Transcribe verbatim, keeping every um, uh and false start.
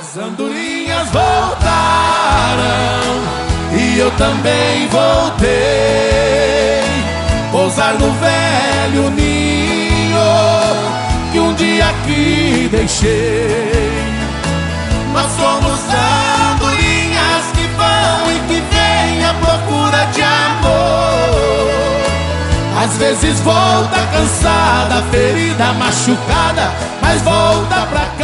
As andorinhas voltaram e eu também voltei. Pousar no velho ninho que um dia aqui deixei. Nós somos andorinhas que vão e que vêm à procura de amor. Às vezes volta cansada, ferida, machucada, mas volta pra cá.